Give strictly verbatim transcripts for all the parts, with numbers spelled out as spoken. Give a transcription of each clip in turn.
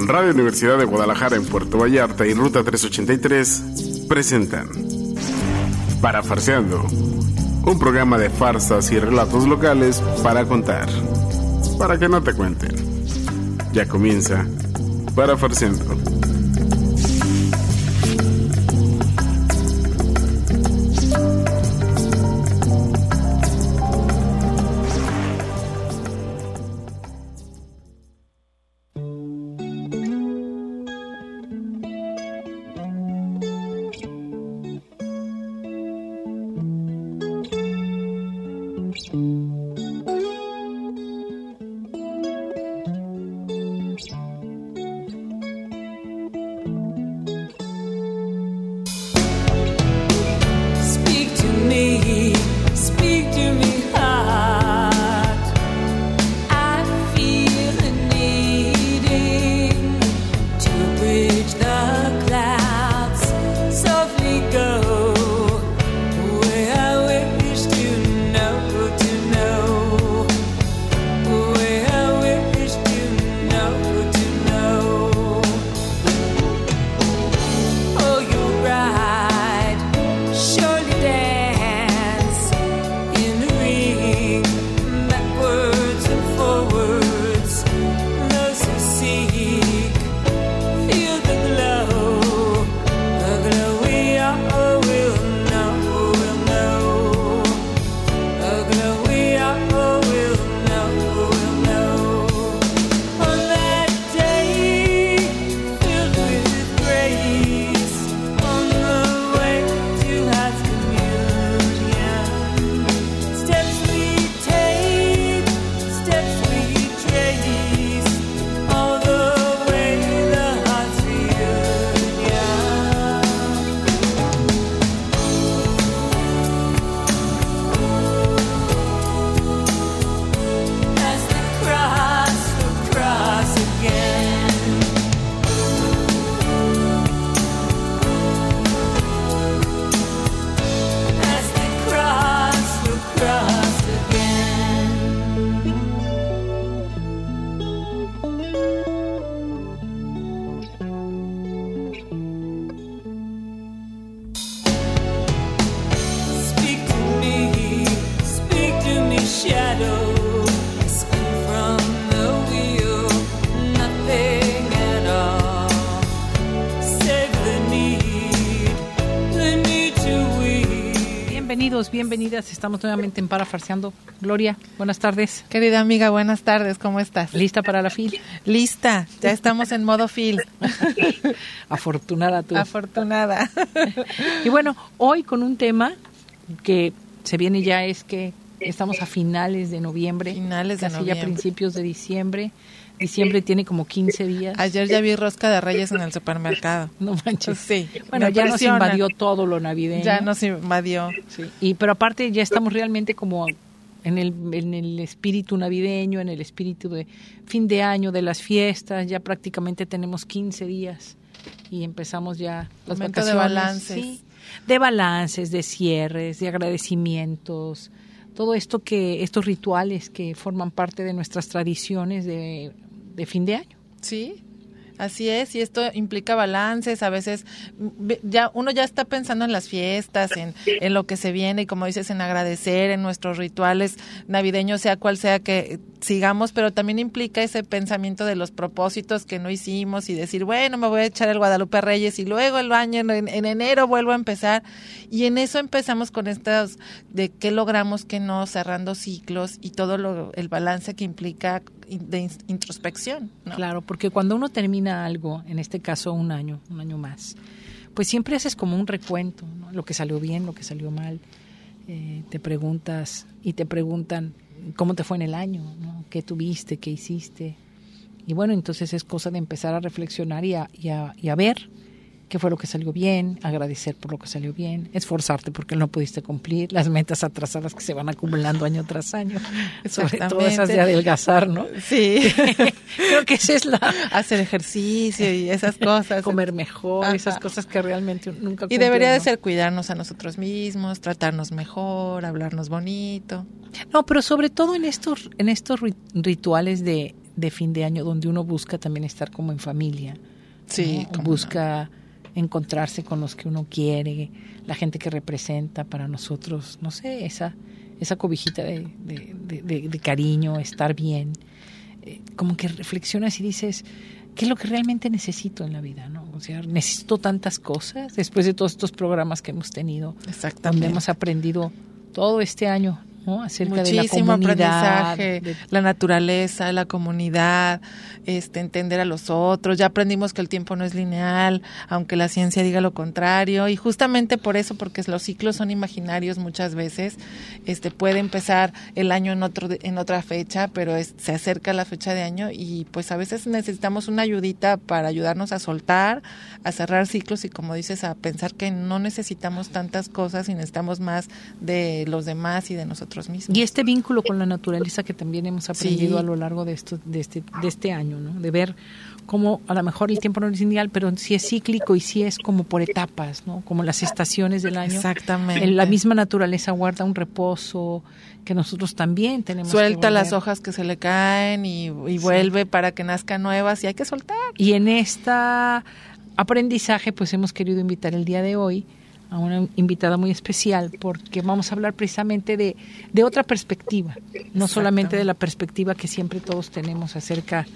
Radio Universidad de Guadalajara en Puerto Vallarta y Ruta trescientos ochenta y tres presentan Parafarseando, un programa de farsas y relatos locales para contar, para que no te cuenten. Ya comienza Parafarseando. Bienvenidas, estamos nuevamente en Parafarseando. Gloria, buenas tardes. Querida amiga, buenas tardes, ¿cómo estás? ¿Lista para la fil? Lista, ya estamos en modo fil. Afortunada tú. Afortunada. Y bueno, hoy con un tema que se viene ya, es que estamos a finales de noviembre. Finales de casi noviembre. Ya principios de diciembre. Diciembre tiene como quince días. Ayer ya vi rosca de Reyes en el supermercado. No manches. Sí. Bueno, ya nos invadió todo lo navideño. Ya nos invadió. Sí. Y pero aparte ya estamos realmente como en el en el espíritu navideño, en el espíritu de fin de año, de las fiestas. Ya prácticamente tenemos quince días y empezamos ya las Momento vacaciones. de balances. Sí, de balances, de cierres, de agradecimientos. Todo esto que estos rituales que forman parte de nuestras tradiciones de de fin de año. Sí, así es, y esto implica balances, a veces ya uno ya está pensando en las fiestas, en, en lo que se viene, y como dices, en agradecer, en nuestros rituales navideños, sea cual sea que sigamos, pero también implica ese pensamiento de los propósitos que no hicimos y decir, bueno, me voy a echar el Guadalupe Reyes y luego el año, en, en enero vuelvo a empezar, y en eso empezamos con estas de qué logramos, qué no, cerrando ciclos y todo lo, el balance que implica de introspección, ¿no? Claro, porque cuando uno termina algo, en este caso un año, un año más, pues siempre haces como un recuento, ¿no? Lo que salió bien, lo que salió mal, eh, te preguntas y te preguntan cómo te fue en el año, ¿no? ¿Qué tuviste, qué hiciste? Y bueno, entonces es cosa de empezar a reflexionar y a, y a, y a ver qué fue lo que salió bien, agradecer por lo que salió bien, esforzarte porque no pudiste cumplir, las metas atrasadas que se van acumulando año tras año, sobre todo esas de adelgazar, ¿no? Sí. Creo que esa es la... Hacer ejercicio y esas cosas. Comer mejor, Ajá. Esas cosas que realmente nunca cumplen. Y debería de ¿no? ser cuidarnos a nosotros mismos, tratarnos mejor, hablarnos bonito. No, pero sobre todo en estos, en estos rituales de, de fin de año donde uno busca también estar como en familia. Sí, ¿no? Busca no. encontrarse con los que uno quiere, la gente que representa para nosotros, no sé, esa esa cobijita de, de, de, de, de cariño, estar bien. Eh, como que reflexionas y dices, ¿qué es lo que realmente necesito en la vida? ¿No? O sea, necesito tantas cosas después de todos estos programas que hemos tenido, donde hemos aprendido todo este año, ¿no? Acerca muchísimo de la aprendizaje, de la naturaleza, la comunidad, este, entender a los otros. Ya aprendimos que el tiempo no es lineal, aunque la ciencia diga lo contrario, y justamente por eso, porque los ciclos son imaginarios muchas veces, este, puede empezar el año en otro en otra fecha, pero es, se acerca la fecha de año y pues a veces necesitamos una ayudita para ayudarnos a soltar, a cerrar ciclos y, como dices, a pensar que no necesitamos tantas cosas y necesitamos más de los demás y de nosotros mismos. Y este vínculo con la naturaleza que también hemos aprendido sí. a lo largo de esto de este de este año, ¿no? De ver cómo a lo mejor el tiempo no es lineal, pero sí es cíclico y sí es como por etapas, ¿no? Como las estaciones del año. Exactamente. La misma naturaleza guarda un reposo que nosotros también tenemos Suelta que las hojas que se le caen y, y vuelve sí. para que nazcan nuevas y hay que soltar. Y en este aprendizaje pues hemos querido invitar el día de hoy a una invitada muy especial, porque vamos a hablar precisamente de, de otra perspectiva, no solamente de la perspectiva que siempre todos tenemos acerca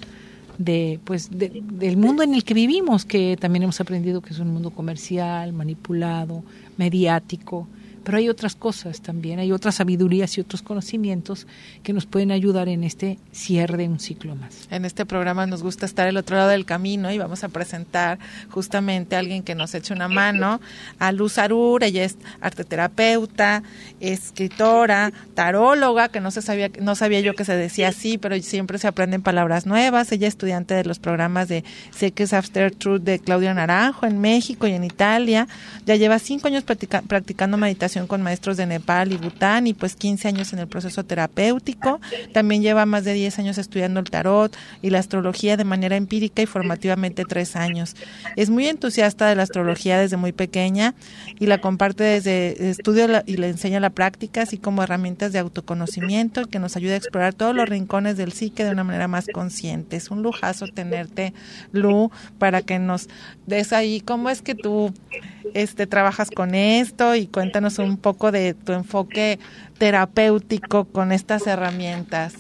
de pues de, del mundo en el que vivimos, que también hemos aprendido que es un mundo comercial, manipulado, mediático, pero hay otras cosas también, hay otras sabidurías y otros conocimientos que nos pueden ayudar en este cierre de un ciclo más. En este programa nos gusta estar al otro lado del camino y vamos a presentar justamente a alguien que nos eche una mano, a Luz Arur. Ella es arteterapeuta, escritora, taróloga, que no se sabía, no sabía yo que se decía así, pero siempre se aprenden palabras nuevas. Ella es estudiante de los programas de Seekers After Truth de Claudia Naranjo en México y en Italia. Ya lleva cinco años practica, practicando meditación con maestros de Nepal y Bután y pues quince años en el proceso terapéutico. También lleva más de diez años estudiando el tarot y la astrología de manera empírica y formativamente tres años. Es muy entusiasta de la astrología desde muy pequeña y la comparte desde estudio y le enseña la práctica, así como herramientas de autoconocimiento que nos ayuda a explorar todos los rincones del psique de una manera más consciente. Es un lujazo tenerte, Lu, para que nos des ahí cómo es que tú este trabajas con esto y cuéntanos un poco de tu enfoque terapéutico con estas herramientas.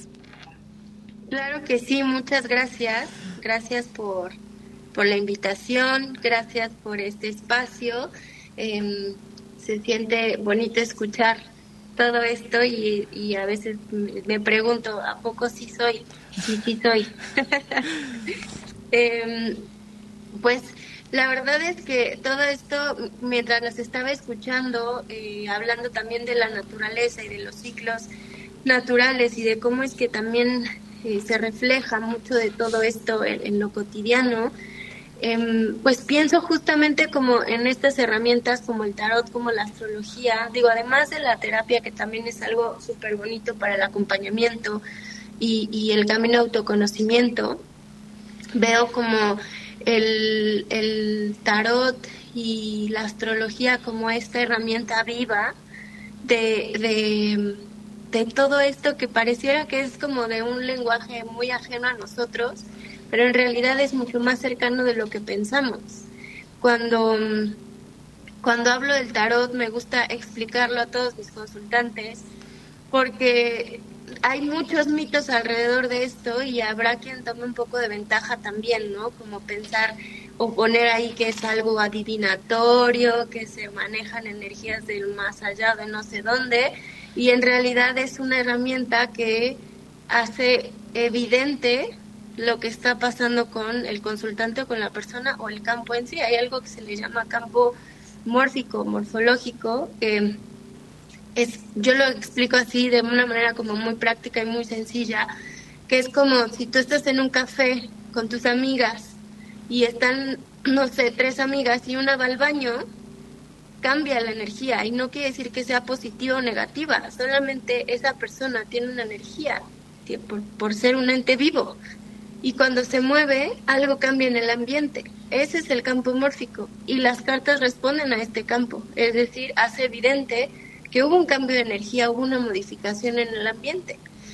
Claro que sí, muchas gracias. Gracias por, por la invitación, gracias por este espacio. Eh, se siente bonito escuchar todo esto y, y a veces me pregunto, ¿a poco sí soy? Sí, sí soy. eh, pues la verdad es que todo esto, mientras las estaba escuchando, eh, hablando también de la naturaleza y de los ciclos naturales y de cómo es que también eh, se refleja mucho de todo esto en, en lo cotidiano, eh, pues pienso justamente como en estas herramientas como el tarot, como la astrología, digo, además de la terapia, que también es algo súper bonito para el acompañamiento y, y el camino de autoconocimiento, veo como El, el tarot y la astrología como esta herramienta viva de, de, de todo esto que pareciera que es como de un lenguaje muy ajeno a nosotros, pero en realidad es mucho más cercano de lo que pensamos. Cuando, cuando hablo del tarot me gusta explicarlo a todos mis consultantes porque hay muchos mitos alrededor de esto y habrá quien tome un poco de ventaja también, ¿no? Como pensar o poner ahí que es algo adivinatorio, que se manejan energías del más allá de no sé dónde, y en realidad es una herramienta que hace evidente lo que está pasando con el consultante o con la persona o el campo en sí. Hay algo que se le llama campo mórfico, morfológico, que eh, Es, yo lo explico así de una manera como muy práctica y muy sencilla, que es como si tú estás en un café con tus amigas y están, no sé, tres amigas y una va al baño, cambia la energía y no quiere decir que sea positiva o negativa, solamente esa persona tiene una energía por, por ser un ente vivo y cuando se mueve algo cambia en el ambiente. Ese es el campo mórfico y las cartas responden a este campo, es decir, hace evidente que hubo un cambio de energía, hubo una modificación en el ambiente.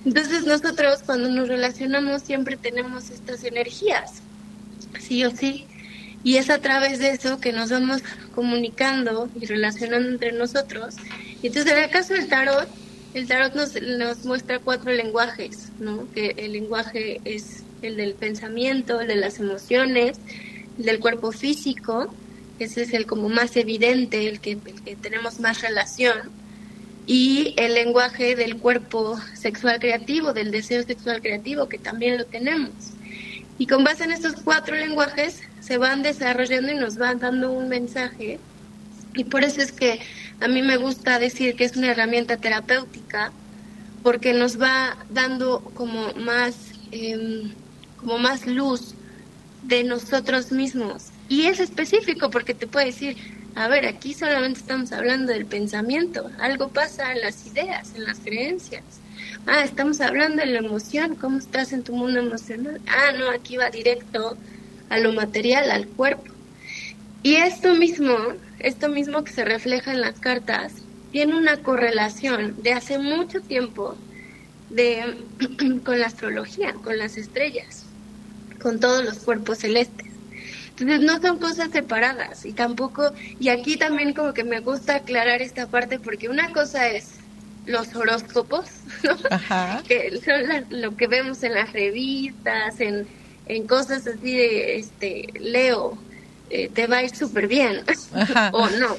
Entonces nosotros cuando nos relacionamos siempre tenemos estas energías, sí o sí, y es a través de eso que nos vamos comunicando y relacionando entre nosotros. Y entonces en el caso del tarot, el tarot nos, nos muestra cuatro lenguajes, ¿no? Que el lenguaje es el del pensamiento, el de las emociones, el del cuerpo físico, ese es el como más evidente, el que, el que tenemos más relación, y el lenguaje del cuerpo sexual creativo, del deseo sexual creativo, que también lo tenemos. Y con base en estos cuatro lenguajes se van desarrollando y nos van dando un mensaje, y por eso es que a mí me gusta decir que es una herramienta terapéutica, porque nos va dando como más, eh, como más luz de nosotros mismos. Y es específico porque te puede decir, a ver, aquí solamente estamos hablando del pensamiento, algo pasa en las ideas, en las creencias. Ah, estamos hablando de la emoción, ¿cómo estás en tu mundo emocional? Ah, no, aquí va directo a lo material, al cuerpo. Y esto mismo, esto mismo que se refleja en las cartas, tiene una correlación de hace mucho tiempo de con la astrología, con las estrellas, con todos los cuerpos celestes. Entonces no son cosas separadas y tampoco, y aquí también como que me gusta aclarar esta parte porque una cosa es los horóscopos, ¿no? Ajá. Que son la, lo que vemos en las revistas, en, en cosas así de, este, Leo, eh, te va a ir súper bien, o no.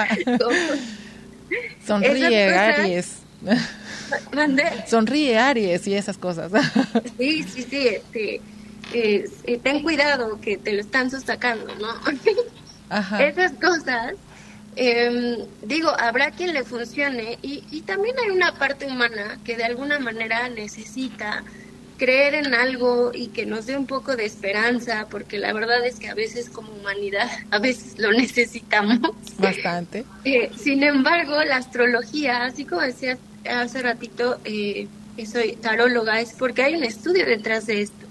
Sonríe, cosas, Aries. ¿Mandé? Sonríe, Aries, y esas cosas. Sí, sí, sí, este... Eh, eh, ten cuidado que te lo están sacando, ¿no? Ajá. Esas cosas, eh, digo, habrá quien le funcione y, y también hay una parte humana que de alguna manera necesita creer en algo y que nos dé un poco de esperanza, porque la verdad es que a veces como humanidad, a veces lo necesitamos. Bastante. Eh, sin embargo, la astrología, así como decía hace ratito, eh, que soy taróloga, es porque hay un estudio detrás de esto.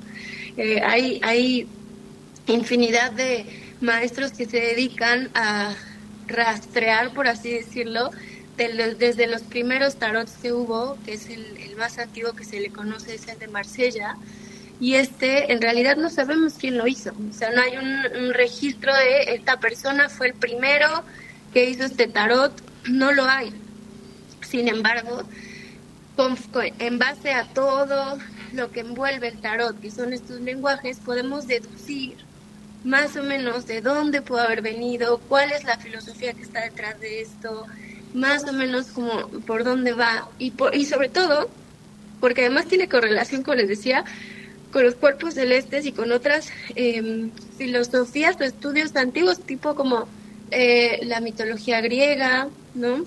Eh, hay, hay infinidad de maestros que se dedican a rastrear, por así decirlo, de los, desde los primeros tarots que hubo, que es el, el más antiguo que se le conoce, es el de Marsella, y este en realidad no sabemos quién lo hizo, o sea, no hay un, un registro de esta persona fue el primero que hizo este tarot, no lo hay. Sin embargo, con, con, en base a todo lo que envuelve el tarot, que son estos lenguajes, podemos deducir más o menos de dónde pudo haber venido, cuál es la filosofía que está detrás de esto, más o menos como por dónde va, y, por, y sobre todo, porque además tiene correlación, como les decía, con los cuerpos celestes y con otras eh, filosofías o estudios antiguos, tipo como eh, la mitología griega, ¿no?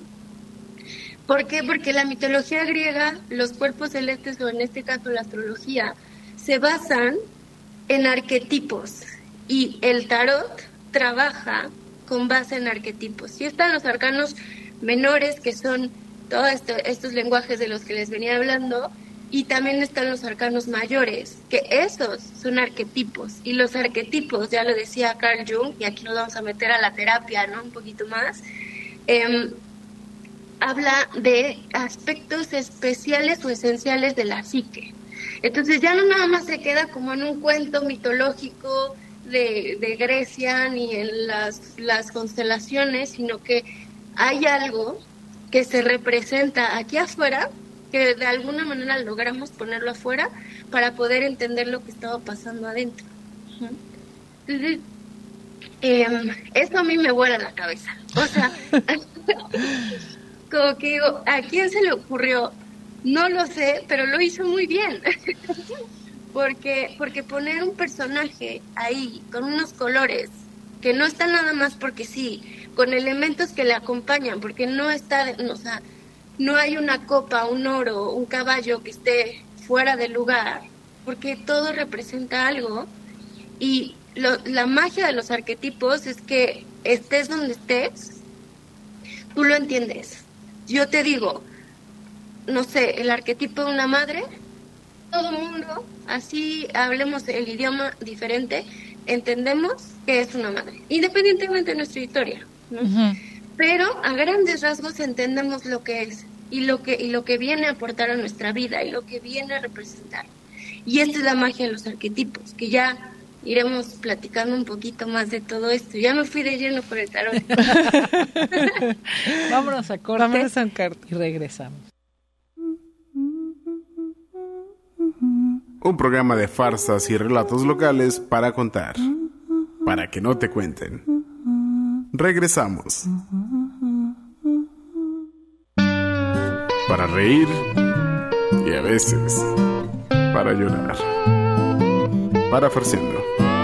¿Por qué? Porque la mitología griega, los cuerpos celestes, o en este caso la astrología, se basan en arquetipos y el tarot trabaja con base en arquetipos. Y están los arcanos menores, que son todos esto, estos lenguajes de los que les venía hablando, y también están los arcanos mayores, que esos son arquetipos. Y los arquetipos, ya lo decía Carl Jung, y aquí nos vamos a meter a la terapia, ¿no? Un poquito más. Eh, habla de aspectos especiales o esenciales de la psique. Entonces ya no nada más se queda como en un cuento mitológico de, de Grecia ni en las, las constelaciones, sino que hay algo que se representa aquí afuera, que de alguna manera logramos ponerlo afuera para poder entender lo que estaba pasando adentro. Entonces, eh, eso a mí me vuela la cabeza. O sea... Como que digo, ¿a quién se le ocurrió? No lo sé, pero lo hizo muy bien. porque porque poner un personaje ahí con unos colores que no están nada más porque sí, con elementos que le acompañan, porque no está, o sea, no hay una copa, un oro, un caballo que esté fuera de lugar, porque todo representa algo. Y lo, la magia de los arquetipos es que estés donde estés, tú lo entiendes. Yo te digo, no sé, el arquetipo de una madre, todo el mundo, así hablemos el idioma diferente, entendemos que es una madre, independientemente de nuestra historia, ¿no? Uh-huh. Pero a grandes rasgos entendemos lo que es. y lo que y lo que viene a aportar a nuestra vida y lo que viene a representar. Y esta es la magia de los arquetipos, que ya iremos platicando un poquito más de todo esto. Ya me fui de lleno por el tarot. Vámonos a corte. Vámonos a corte y regresamos. Un programa de farsas y relatos locales para contar, para que no te cuenten. Regresamos. Para reír y a veces para llorar. Para Farciendo.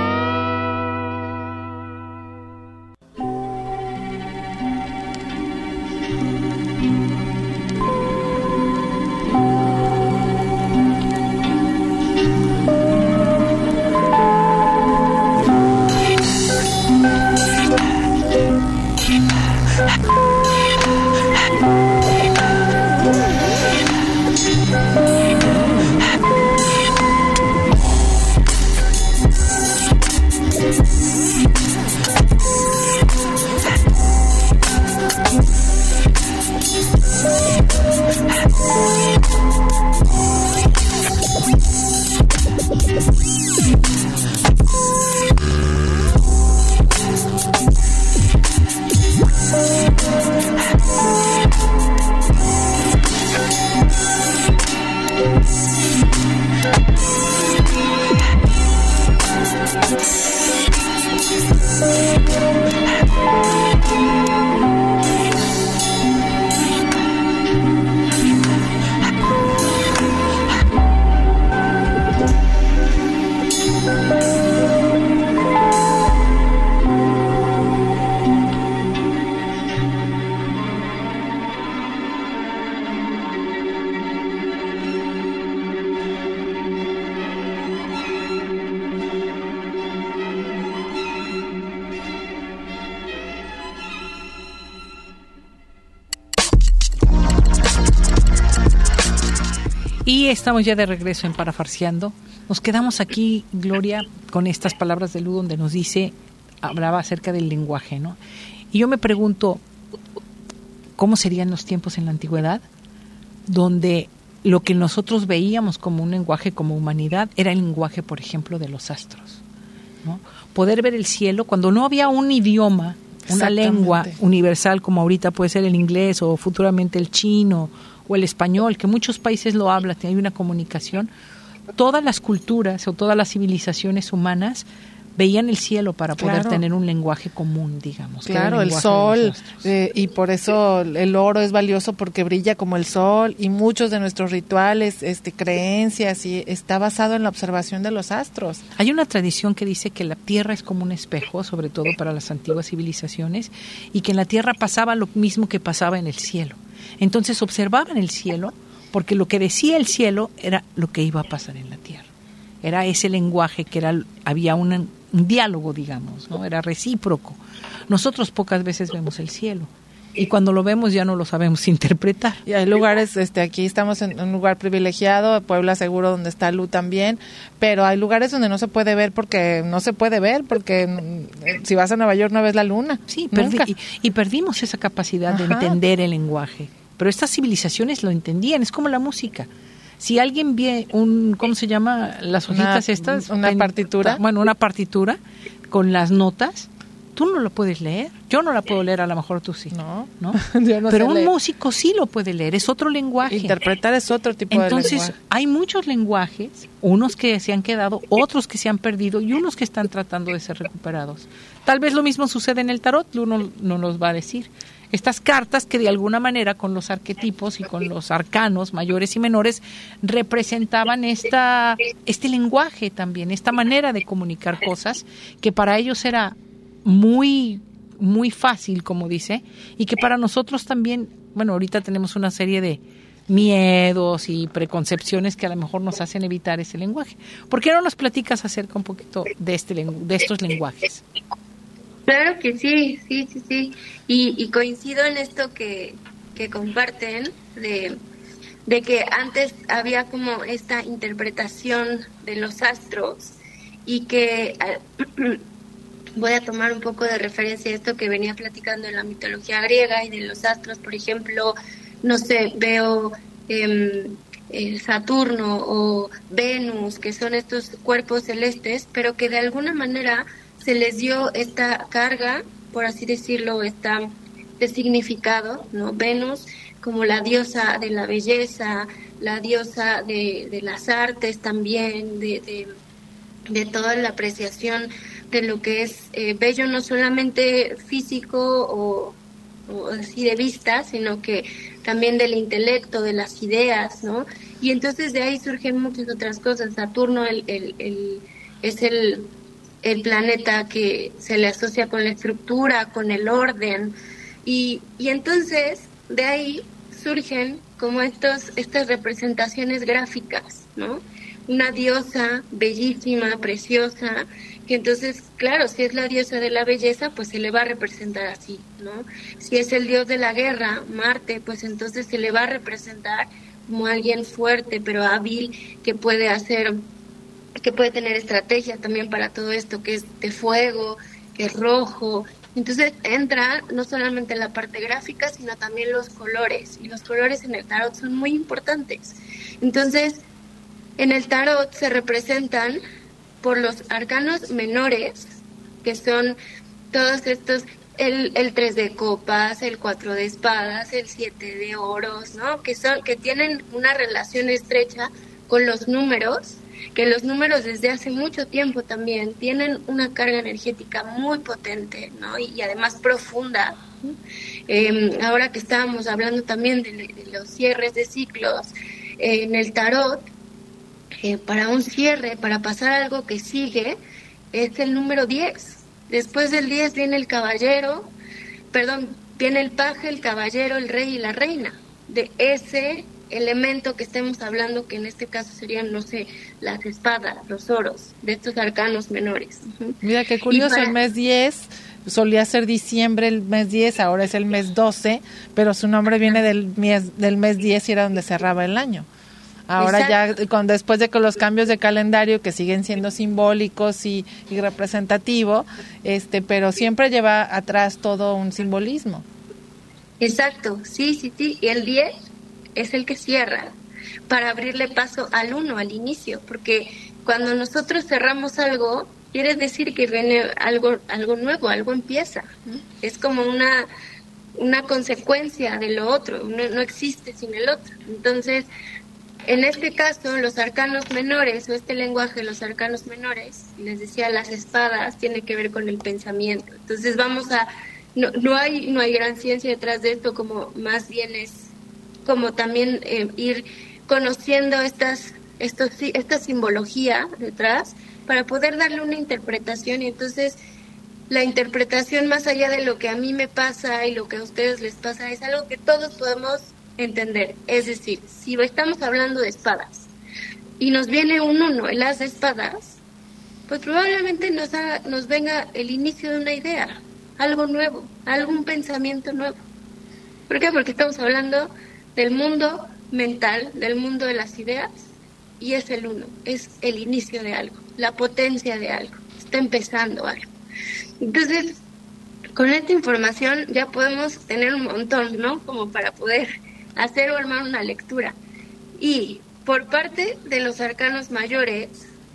Y estamos ya de regreso en Parafarciando. Nos quedamos aquí, Gloria, con estas palabras de Lu, donde nos dice, hablaba acerca del lenguaje, ¿no? Y yo me pregunto, ¿cómo serían los tiempos en la antigüedad? Donde lo que nosotros veíamos como un lenguaje, como humanidad, era el lenguaje, por ejemplo, de los astros, ¿no? Poder ver el cielo, cuando no había un idioma, una lengua universal, como ahorita puede ser el inglés o futuramente el chino o el español, que muchos países lo hablan, hay una comunicación. Todas las culturas o todas las civilizaciones humanas veían el cielo para poder claro. tener un lenguaje común, digamos. Claro, el, el sol, eh, y por eso el oro es valioso porque brilla como el sol, y muchos de nuestros rituales, este, creencias, y está basado en la observación de los astros. Hay una tradición que dice que la tierra es como un espejo, sobre todo para las antiguas civilizaciones, y que en la tierra pasaba lo mismo que pasaba en el cielo. Entonces observaban el cielo, porque lo que decía el cielo era lo que iba a pasar en la tierra. Era ese lenguaje que era, había una, un diálogo, digamos, ¿no? Era recíproco. Nosotros pocas veces vemos el cielo, y cuando lo vemos ya no lo sabemos interpretar. Y hay lugares, este, aquí estamos en un lugar privilegiado, Puebla seguro, donde está Lu también, pero hay lugares donde no se puede ver porque no se puede ver, porque si vas a Nueva York no ves la luna. Sí, perdi- y, y perdimos esa capacidad Ajá. de entender el lenguaje. Pero estas civilizaciones lo entendían, es como la música. Si alguien ve un, ¿cómo se llama? Las hojitas una, estas. Una en, partitura. Bueno, una partitura con las notas. Tú no lo puedes leer. Yo no la puedo leer, a lo mejor tú sí. No, ¿no? Yo no Pero sé un leer. músico sí lo puede leer, es otro lenguaje. Interpretar es otro tipo Entonces, de lenguaje. Entonces, hay muchos lenguajes, unos que se han quedado, otros que se han perdido y unos que están tratando de ser recuperados. Tal vez lo mismo sucede en el tarot, uno no nos va a decir. Estas cartas que de alguna manera con los arquetipos y con los arcanos mayores y menores representaban esta este lenguaje también, esta manera de comunicar cosas que para ellos era muy muy fácil, como dice, y que para nosotros también, bueno, ahorita tenemos una serie de miedos y preconcepciones que a lo mejor nos hacen evitar ese lenguaje. ¿Por qué no nos platicas acerca un poquito de este de estos lenguajes? Claro que sí, sí, sí, sí. Y, y coincido en esto que, que comparten, de, de que antes había como esta interpretación de los astros y que eh, voy a tomar un poco de referencia a esto que venía platicando en la mitología griega y de los astros, por ejemplo, no sé, veo eh, eh, Saturno o Venus, que son estos cuerpos celestes, pero que de alguna manera se les dio esta carga, por así decirlo, esta, este significado, ¿no? Venus como la diosa de la belleza, la diosa de, de las artes también, de, de, de toda la apreciación de lo que es eh, bello, no solamente físico o, o así de vista, sino que también del intelecto, de las ideas, ¿no? Y entonces de ahí surgen muchas otras cosas. Saturno el, el, el, es el, el planeta que se le asocia con la estructura, con el orden, y, y entonces de ahí surgen como estos estas representaciones gráficas, ¿no? Una diosa bellísima, preciosa, que entonces, claro, si es la diosa de la belleza, pues se le va a representar así, ¿no? Si es el dios de la guerra, Marte, pues entonces se le va a representar como alguien fuerte, pero hábil, que puede hacer, que puede tener estrategia también para todo esto, que es de fuego, que es rojo. Entonces entra no solamente la parte gráfica, sino también los colores, y los colores en el tarot son muy importantes. Entonces, en el tarot se representan por los arcanos menores, que son todos estos, el, el tres de copas, el cuatro de espadas, el siete de oros, ¿no? Que son, que tienen una relación estrecha con los números, que los números desde hace mucho tiempo también tienen una carga energética muy potente, ¿no? Y, y además profunda. Eh, ahora que estábamos hablando también de, de los cierres de ciclos, eh, en el tarot, eh, para un cierre, para pasar algo que sigue, es el número diez. Después del diez viene el caballero, perdón, viene el paje, el caballero, el rey y la reina. De ese elemento que estemos hablando, que en este caso serían, no sé, las espadas, los oros, de estos arcanos menores. Uh-huh. Mira qué curioso, para... el mes diez solía ser diciembre, el mes diez, ahora es el mes doce, pero su nombre viene del mes, del mes diez y era donde cerraba el año. Ahora Exacto. ya, con, después de que los cambios de calendario, que siguen siendo simbólicos y, y representativo, este, pero siempre lleva atrás todo un simbolismo. Exacto, sí, sí, sí, y el diez es el que cierra, para abrirle paso al uno, al inicio, porque cuando nosotros cerramos algo, quiere decir que viene algo algo nuevo, algo empieza. Es como una una consecuencia de lo otro, no, no existe sin el otro. Entonces, en este caso, los arcanos menores, o este lenguaje de los arcanos menores, les decía, las espadas, tiene que ver con el pensamiento. Entonces vamos a, no, no hay no hay gran ciencia detrás de esto, como más bien es como también eh, ir conociendo estas estos esta simbología detrás para poder darle una interpretación. Y entonces la interpretación, más allá de lo que a mí me pasa y lo que a ustedes les pasa, es algo que todos podemos entender. Es decir, si estamos hablando de espadas y nos viene un uno, el as de espadas, pues probablemente nos haga, nos venga el inicio de una idea, algo nuevo, algún pensamiento nuevo. ¿Por qué? Porque estamos hablando del mundo mental, del mundo de las ideas, y es el uno, es el inicio de algo, la potencia de algo, está empezando algo. Entonces, con esta información ya podemos tener un montón, ¿no? Como para poder hacer o armar una lectura. Y por parte de los arcanos mayores,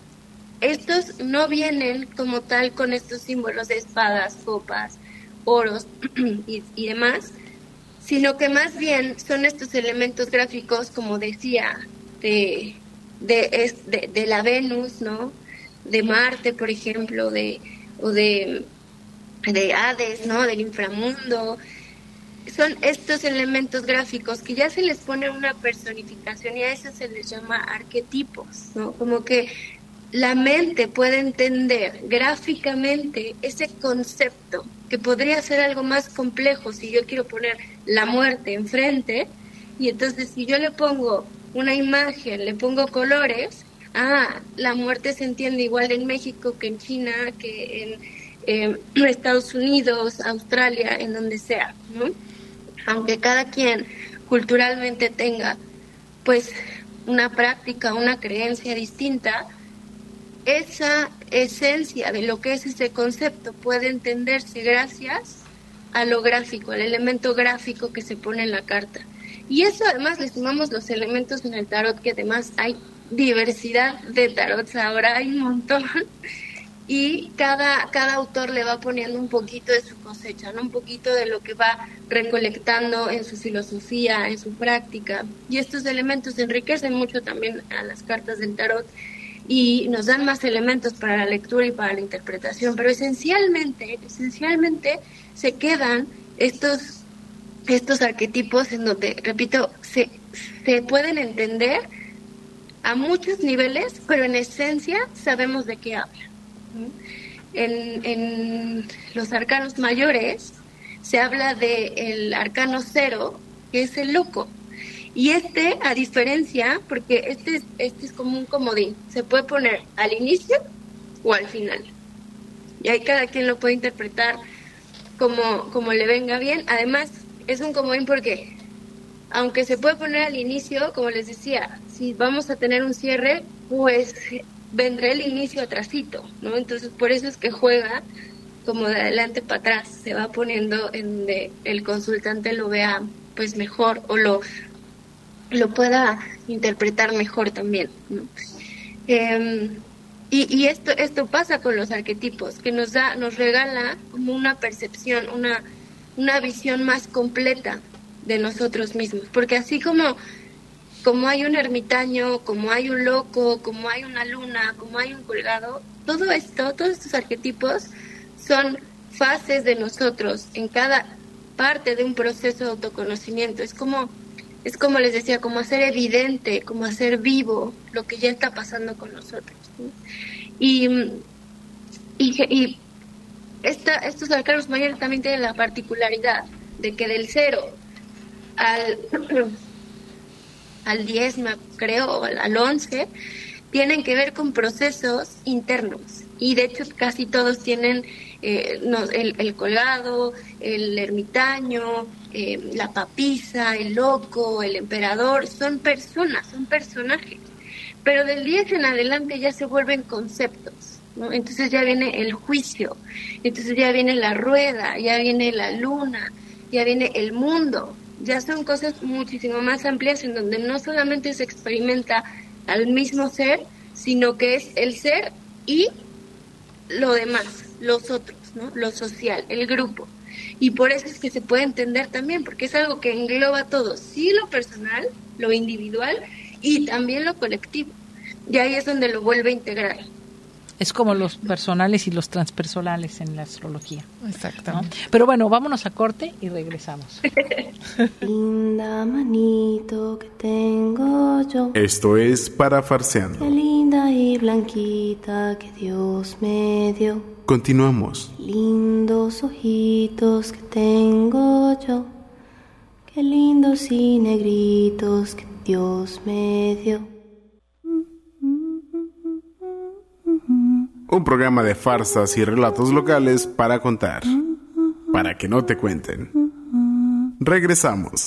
estos no vienen como tal con estos símbolos de espadas, copas, oros y, y demás, sino que más bien son estos elementos gráficos, como decía, de, de, de, de la Venus, ¿no? De Marte, por ejemplo, de o de, de Hades, ¿no? Del inframundo. Son estos elementos gráficos que ya se les pone una personificación y a eso se les llama arquetipos, ¿no? Como que la mente puede entender gráficamente ese concepto, que podría ser algo más complejo si yo quiero poner la muerte enfrente, y entonces si yo le pongo una imagen, le pongo colores, ah, la muerte se entiende igual en México que en China, que en eh, Estados Unidos, Australia, en donde sea, ¿no? Aunque cada quien culturalmente tenga pues una práctica, una creencia distinta, esa esencia de lo que es ese concepto puede entenderse gracias a lo gráfico, al elemento gráfico que se pone en la carta. Y eso además le sumamos los elementos en el tarot, que además hay diversidad de tarots ahora, hay un montón. Y cada, cada autor le va poniendo un poquito de su cosecha, ¿no? Un poquito de lo que va recolectando en su filosofía, en su práctica. Y estos elementos enriquecen mucho también a las cartas del tarot y nos dan más elementos para la lectura y para la interpretación. Pero esencialmente, esencialmente se quedan estos, estos arquetipos en donde, repito, se, se pueden entender a muchos niveles, pero en esencia sabemos de qué hablan. En, en los arcanos mayores se habla de el arcano cero, que es el loco, y este, a diferencia, porque este es, este es como un comodín, se puede poner al inicio o al final, y ahí cada quien lo puede interpretar como, como le venga bien. Además es un comodín porque aunque se puede poner al inicio, como les decía, si vamos a tener un cierre, pues vendrá el inicio atrasito, ¿no? Entonces por eso es que juega como de adelante para atrás, se va poniendo en donde el consultante lo vea pues mejor o lo lo pueda interpretar mejor también, ¿no? Eh, y, y esto esto pasa con los arquetipos, que nos da nos regala como una percepción, una una visión más completa de nosotros mismos, porque así como como hay un ermitaño, como hay un loco, como hay una luna, como hay un colgado, todo esto, todos estos arquetipos son fases de nosotros en cada parte de un proceso de autoconocimiento. Es como, es como les decía, como hacer evidente, como hacer vivo lo que ya está pasando con nosotros, ¿sí? Y, y, y esta, estos arcanos mayores también tienen la particularidad de que del cero al... al diez, creo, al once, tienen que ver con procesos internos. Y de hecho casi todos tienen eh, no, el, el colgado, el ermitaño, eh, la papisa, el loco, el emperador. Son personas, son personajes. Pero del diez en adelante ya se vuelven conceptos, ¿no? Entonces ya viene el juicio, entonces ya viene la rueda, ya viene la luna, ya viene el mundo. Ya son cosas muchísimo más amplias en donde no solamente se experimenta al mismo ser, sino que es el ser y lo demás, los otros, ¿no? Lo social, el grupo. Y por eso es que se puede entender también, porque es algo que engloba todo, sí lo personal, lo individual y también lo colectivo. Y ahí es donde lo vuelve a integrar. Es como los personales y los transpersonales en la astrología. Exacto, ¿no? Pero bueno, vámonos a corte y regresamos. Linda manito que tengo yo. Esto es Parafarseando. Qué linda y blanquita que Dios me dio. Continuamos. Lindos ojitos que tengo yo. Qué lindos y negritos que Dios me dio. Un programa de farsas y relatos locales para contar, para que no te cuenten. Regresamos.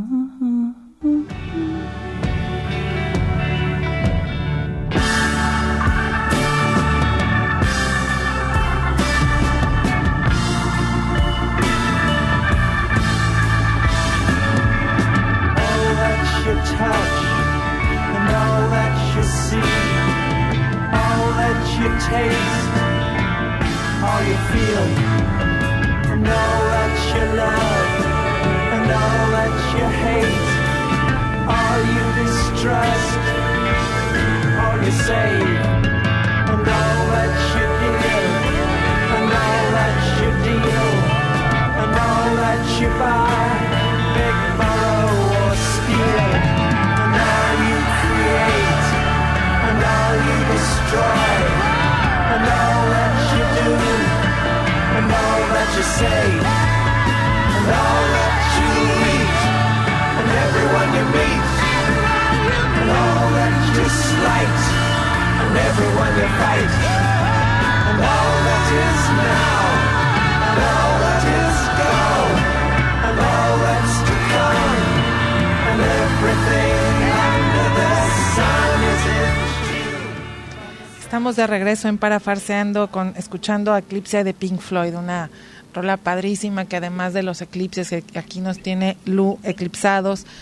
Taste all you feel, and all that you love, and all that you hate, all you distrust, all you save, and all that you give, and all that you deal, and all that you buy, beg, borrow or steal, and all you create, and all you destroy. And all that you do, and all that you say, and all that you eat, and everyone you meet, and all that you slight, and everyone you fight, and all that is now, and all that is gone, and all that's to come, and everything under the sun is in. Estamos de regreso en Parafarseando con escuchando Eclipse de Pink Floyd, una rola padrísima que además de los eclipses que aquí nos tiene Lu eclipsados,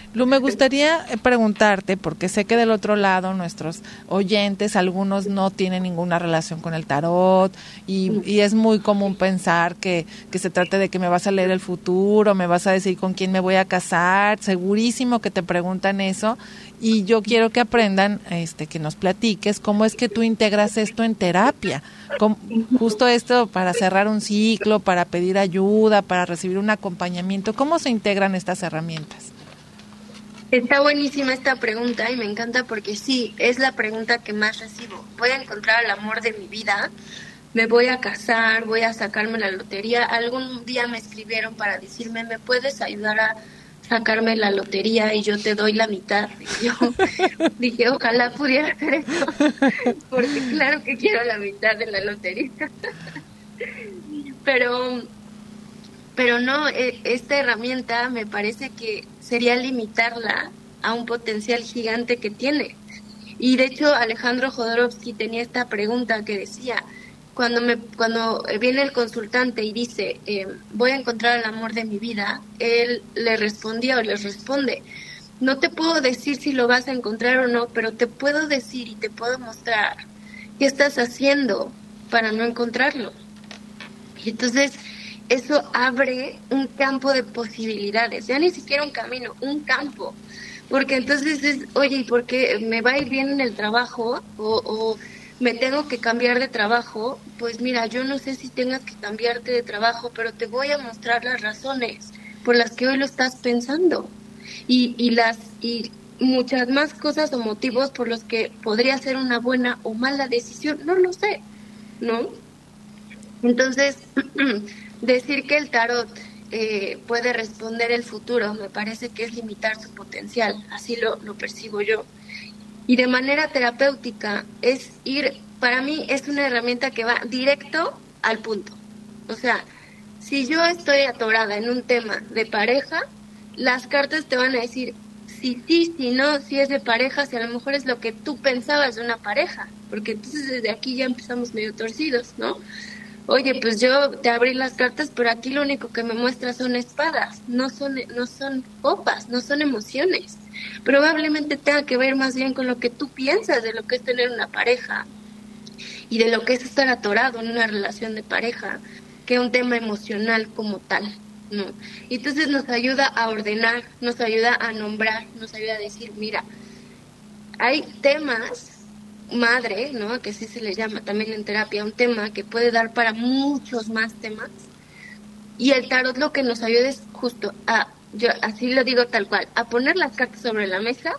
Lu, me gustaría preguntarte, porque sé que del otro lado nuestros oyentes, algunos no tienen ninguna relación con el tarot y, y es muy común pensar que, que se trate de que me vas a leer el futuro, me vas a decir con quién me voy a casar, segurísimo que te preguntan eso, y yo quiero que aprendan, este, que nos platiques cómo es que tú integras esto en terapia, Como, justo esto para cerrar un ciclo, para pedir ayuda, para recibir un acompañamiento, ¿cómo se integran estas herramientas? Está buenísima esta pregunta y me encanta porque sí, es la pregunta que más recibo. Voy a encontrar el amor de mi vida, me voy a casar, voy a sacarme la lotería. Algún día me escribieron para decirme, ¿me puedes ayudar a sacarme la lotería y yo te doy la mitad? Y yo dije, ojalá pudiera hacer eso, porque claro que quiero la mitad de la lotería. Pero... Pero no, esta herramienta me parece que sería limitarla a un potencial gigante que tiene. Y de hecho Alejandro Jodorowsky tenía esta pregunta que decía, cuando me cuando viene el consultante y dice, eh, voy a encontrar el amor de mi vida, él le respondía o les responde, no te puedo decir si lo vas a encontrar o no, pero te puedo decir y te puedo mostrar qué estás haciendo para no encontrarlo. Y entonces eso abre un campo de posibilidades, ya ni siquiera un camino, un campo, porque entonces es, oye, ¿y por qué me va a ir bien en el trabajo o, o me tengo que cambiar de trabajo? Pues mira, yo no sé si tengas que cambiarte de trabajo, pero te voy a mostrar las razones por las que hoy lo estás pensando y, y las y muchas más cosas o motivos por los que podría ser una buena o mala decisión, no lo sé, ¿no? Entonces decir que el tarot eh, puede responder el futuro me parece que es limitar su potencial, así lo, lo percibo yo. Y de manera terapéutica es ir, para mí es una herramienta que va directo al punto. O sea, si yo estoy atorada en un tema de pareja, las cartas te van a decir si sí, si no, si es de pareja, si a lo mejor es lo que tú pensabas de una pareja, porque entonces desde aquí ya empezamos medio torcidos, ¿no? Oye, pues yo te abrí las cartas, pero aquí lo único que me muestra son espadas, no son no son copas, no son emociones. Probablemente tenga que ver más bien con lo que tú piensas de lo que es tener una pareja y de lo que es estar atorado en una relación de pareja, que un tema emocional como tal, ¿no? Y entonces nos ayuda a ordenar, nos ayuda a nombrar, nos ayuda a decir, mira, hay temas madre, ¿no? Que sí se le llama también en terapia, un tema que puede dar para muchos más temas. Y el tarot lo que nos ayuda es justo a, yo así lo digo tal cual, a poner las cartas sobre la mesa,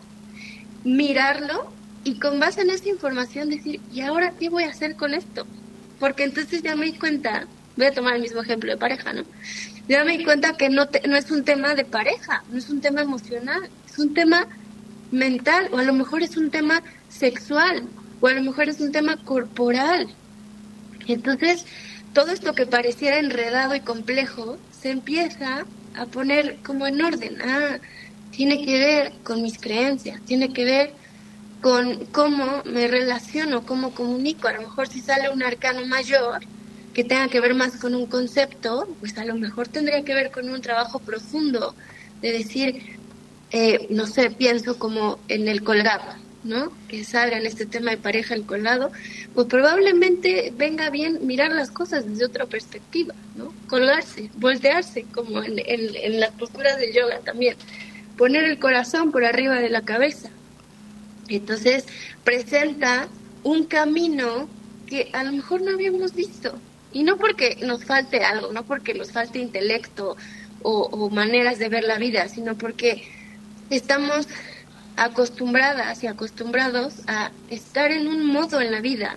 mirarlo y con base en esa información decir, ¿y ahora qué voy a hacer con esto? Porque entonces ya me di cuenta, voy a tomar el mismo ejemplo de pareja, ¿no? Ya me di cuenta que no, te, no es un tema de pareja, no es un tema emocional, es un tema mental, o a lo mejor es un tema sexual, o a lo mejor es un tema corporal. Entonces, todo esto que pareciera enredado y complejo, se empieza a poner como en orden. Ah, tiene que ver con mis creencias, tiene que ver con cómo me relaciono, cómo comunico. A lo mejor si sale un arcano mayor, que tenga que ver más con un concepto, pues a lo mejor tendría que ver con un trabajo profundo, de decir, eh, no sé, pienso como en el colgado, ¿no? Que salga en este tema de pareja el colgado, pues probablemente venga bien mirar las cosas desde otra perspectiva, ¿no? Colgarse, voltearse, como en, en, en las posturas del yoga también, poner el corazón por arriba de la cabeza. Entonces presenta un camino que a lo mejor no habíamos visto, y no porque nos falte algo, no porque nos falte intelecto o, o maneras de ver la vida, sino porque estamos acostumbradas y acostumbrados a estar en un modo en la vida.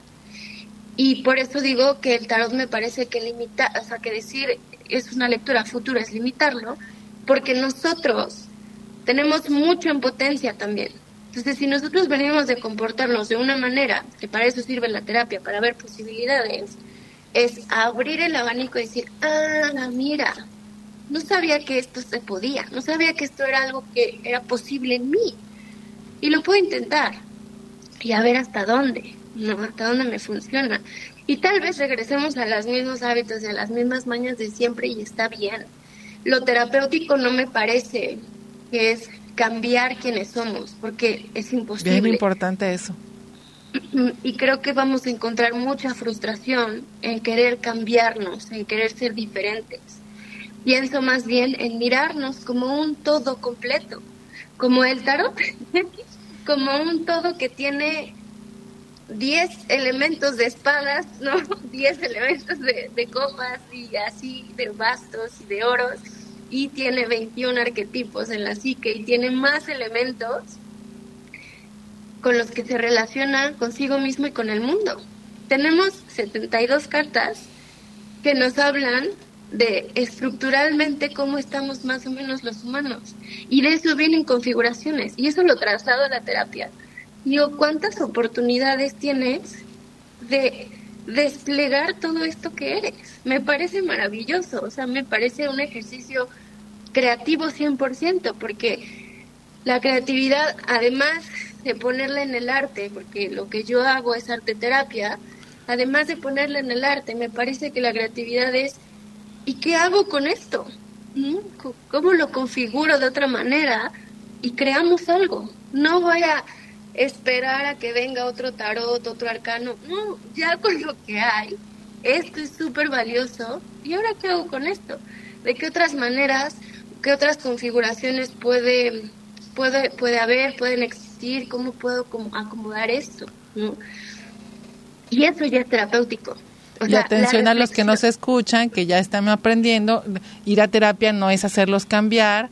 Y por eso digo que el tarot me parece que limita, o sea, que decir es una lectura futura es limitarlo, porque nosotros tenemos mucho en potencia también. Entonces, si nosotros venimos de comportarnos de una manera, que para eso sirve la terapia, para ver posibilidades, es abrir el abanico y decir, ah, mira, no sabía que esto se podía, no sabía que esto era algo que era posible en mí. Y lo puedo intentar y a ver hasta dónde, ¿no? Hasta dónde me funciona. Y tal vez regresemos a los mismos hábitos y a las mismas mañas de siempre y está bien. Lo terapéutico no me parece que es cambiar quienes somos, porque es imposible. Bien importante eso. Y creo que vamos a encontrar mucha frustración en querer cambiarnos, en querer ser diferentes. Pienso más bien en mirarnos como un todo completo, como el tarot, como un todo que tiene diez elementos de espadas, ¿no? diez elementos de, de copas y así, de bastos y de oros, y tiene veintiún arquetipos en la psique y tiene más elementos con los que se relaciona consigo mismo y con el mundo. Tenemos setenta y dos cartas que nos hablan de estructuralmente cómo estamos más o menos los humanos, y de eso vienen configuraciones, y eso lo traslado a la terapia. Digo, ¿cuántas oportunidades tienes de desplegar todo esto que eres? Me parece maravilloso, o sea, me parece un ejercicio creativo cien por ciento, porque la creatividad, además de ponerla en el arte, porque lo que yo hago es arte terapia, además de ponerla en el arte, me parece que la creatividad es, ¿y qué hago con esto? ¿Cómo lo configuro de otra manera? Y creamos algo. No voy a esperar a que venga otro tarot, otro arcano. No, ya con lo que hay, esto es súper valioso. ¿Y ahora qué hago con esto? ¿De qué otras maneras, qué otras configuraciones puede, puede, puede haber, pueden existir? ¿Cómo puedo como acomodar esto? ¿No? Y eso ya es terapéutico. O y sea, atención a los que nos escuchan, que ya están aprendiendo, ir a terapia no es hacerlos cambiar,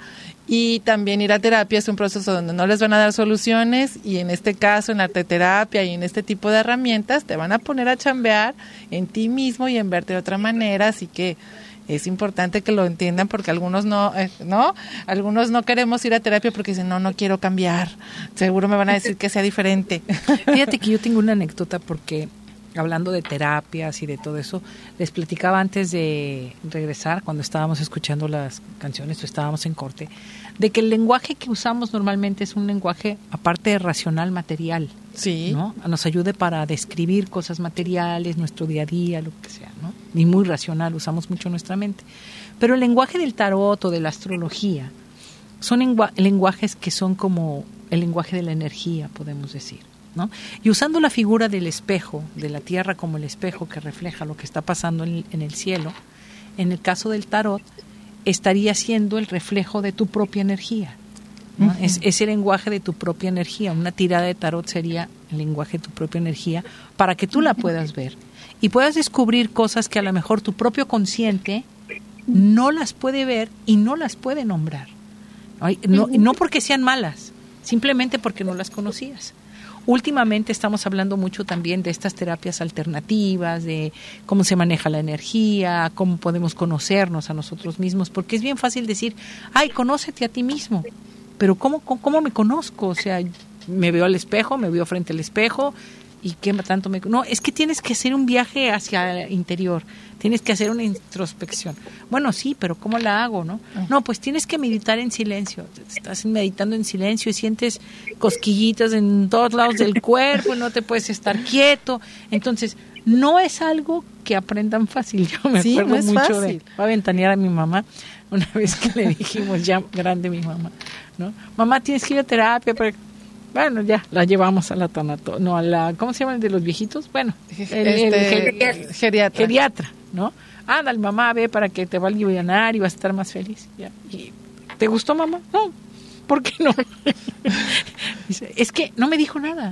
y también ir a terapia es un proceso donde no les van a dar soluciones, y en este caso, en arteterapia y en este tipo de herramientas, te van a poner a chambear en ti mismo y en verte de otra manera, así que es importante que lo entiendan, porque algunos no, eh, ¿no? Algunos no queremos ir a terapia porque dicen, no, no quiero cambiar, seguro me van a decir que sea diferente. Fíjate que yo tengo una anécdota, porque hablando de terapias y de todo eso, les platicaba antes de regresar, cuando estábamos escuchando las canciones o estábamos en corte, de que el lenguaje que usamos normalmente es un lenguaje, aparte de racional, material. Sí. ¿No? Nos ayude para describir cosas materiales, nuestro día a día, lo que sea, ¿no? Y muy racional, usamos mucho nuestra mente. Pero el lenguaje del tarot o de la astrología son lengua- lenguajes que son como el lenguaje de la energía, podemos decir, ¿no? Y usando la figura del espejo, de la tierra como el espejo que refleja lo que está pasando en, en el cielo, en el caso del tarot, estaría siendo el reflejo de tu propia energía, ¿no? Uh-huh. Es ese lenguaje de tu propia energía. Una tirada de tarot sería el lenguaje de tu propia energía para que tú la puedas ver y puedas descubrir cosas que a lo mejor tu propio consciente no las puede ver y no las puede nombrar. No, no porque sean malas, simplemente porque no las conocías. Últimamente estamos hablando mucho también de estas terapias alternativas, de cómo se maneja la energía, cómo podemos conocernos a nosotros mismos, porque es bien fácil decir, ay, conócete a ti mismo, pero ¿cómo, cómo, cómo me conozco? O sea, me veo al espejo, me veo frente al espejo, ¿y qué tanto me...? No, es que tienes que hacer un viaje hacia el interior, tienes que hacer una introspección. Bueno, sí, pero ¿cómo la hago, no? No, pues tienes que meditar en silencio. Estás meditando en silencio y sientes cosquillitas en todos lados del cuerpo, no te puedes estar quieto. Entonces, no es algo que aprendan fácil. Yo me sí, acuerdo no es mucho fácil. de... Voy a ventanear a mi mamá una vez que le dijimos, ya grande mi mamá, ¿no? Mamá, tienes que ir a terapia, pero... Bueno, ya, la llevamos a la tanato, no, a la, ¿cómo se llama el de los viejitos? Bueno, el, este, el, el geriatra. Geriatra, ¿no? Ah, dale, mamá, ve para que te va a alivianar y vas a estar más feliz. Ya. Y, ¿te gustó, mamá? No, ¿por qué no? Dice, es que no me dijo nada.